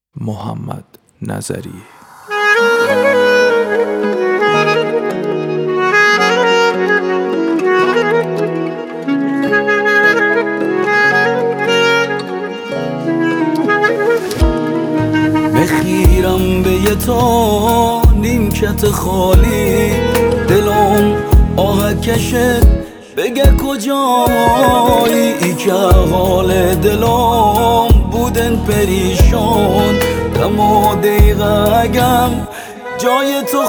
محمد نظری. بخیرم به یه تا نیمکت خالی، دلم آهکشه بگه کجایی. ای که حال دلم بودن پریشان، دما دقیقه اگم جای تو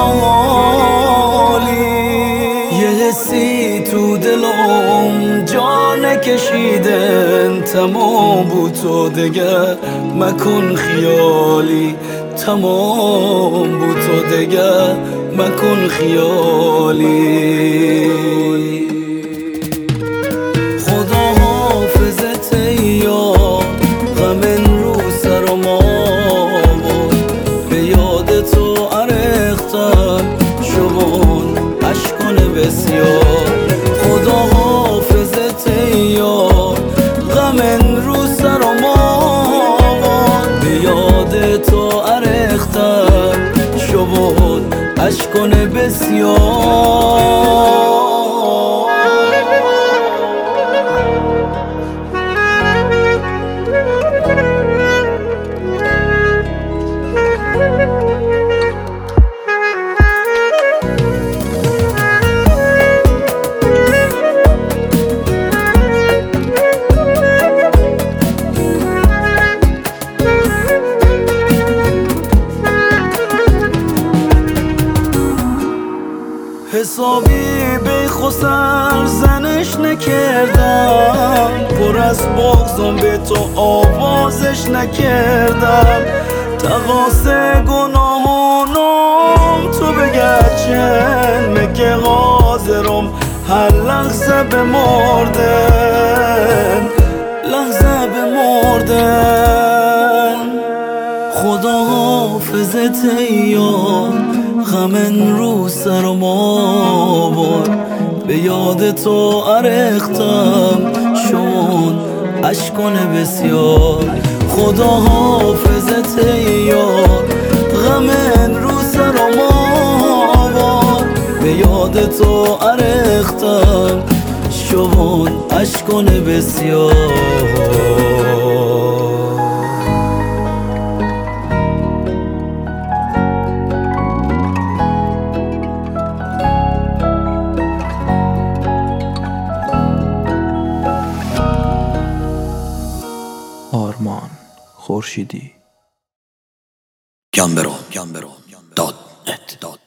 خالی. یه حسی تو دلم جا نکشیدن، تمام بود تو دگر مکن خیالی. تمام بود تو دگر مکن خیالی. خدا حافظت یار، غم رو سرم آورد، به یاد تو ارختم شبان اشکان بسیار. خدا حافظت یار، غم رو سرم آورد، به یاد تو ارختم شبان اشکان بسیار. حسابی به خسر زنش نکردم، پر از بغضم به تو آوازش نکردم. تقاص گناهانم تو بگرچن، مگه حاضرم هر لحظه بمردن، لحظه بمردن. خدا حافظت یار، غم رو سرم آورد، به یاد تو ارختم شون اشکان بسیار. خدا حافظت یار، غم رو سرم آورد، به یاد تو ارختم شون اشکان بسیار. آرمان خورشیدی. گمبرو.net